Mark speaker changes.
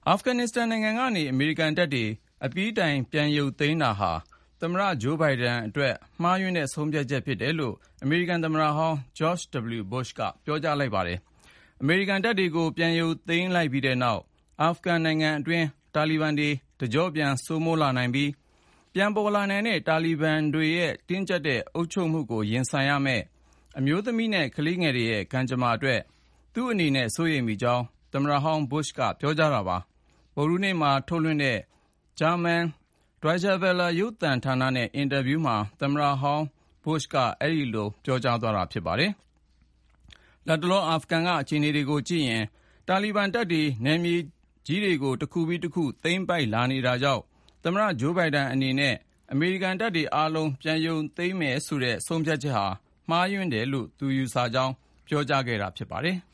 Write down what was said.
Speaker 1: အာဖဂန်နစ္စတန်နိုင်ငံကနေအမေရိကန်တပ်တွေအပြီးတိုင်ပြန်ရုပ်သိမ်းတာဟာသမ္မတဂျိုးဘိုင်ဒန်အတွက်မှားယွင်းတဲ့ဆုံးဖြတ်ချက်ဖြစ်တယ်လို့အမေရိကန်သမ္မတဟောင်း George W. Bush ကပြောကြားလိုက်ပါတယ်။ အမေရိကန်တပ်တွေကိုပြန်ရုပ်သိမ်းလိုက်ပြီးတဲ့နောက်အာဖဂန်နိုင်ငံအတွင်းတာလီဘန်တွေတကျော့ပြန်စိုးမိုးလာနိုင်ပြီးပြန်ပေါ်လာနိုင်တဲ့တာလီဘန်တွေရဲ့တင်းကျပ်တဲ့အုပ်ချုပ်မှုကိုရင်ဆိုင်ရမယ့်အမျိုးသမီးနဲ့ကလေးငယ်တွေရဲ့ကံကြမ္မာအတွက်သူ့အနေနဲ့စိုးရိမ်မိကြောင်းသမ္မတဟောင်း Bush ကပြောကြားတာပါ။ ဗုဒ္ဓဟူးနေ့မှာထုတ်လွှင့်တဲ့ဂျာမန် Deutsche Welle ရုပ်သံဌာနနဲ့အင်တာဗျူးမှာသမ္မတဟောင်း Bush ကအဲဒီလိုပြောကြားသွားတာဖြစ်ပါတယ်။ လတ်တလောအာဖဂန်ကအခြေအနေတွေကိုကြည့်ရင်တာလီဘန်တပ်တွေနယ်မြေကြီးတွေကိုတခုပြီးတခုသိမ်းပိုက်လာနေတာကြောင့်သမ္မတဂျိုးဘိုင်ဒန်အနေနဲ့အမေရိကန်တပ်တွေအားလုံးပြန်ရုပ်သိမ်းမယ်ဆိုတဲ့ဆုံးဖြတ်ချက်ဟာမှားယွင်းတယ်လို့သူယူဆကြောင်းပြောကြားခဲ့တာဖြစ်ပါတယ်။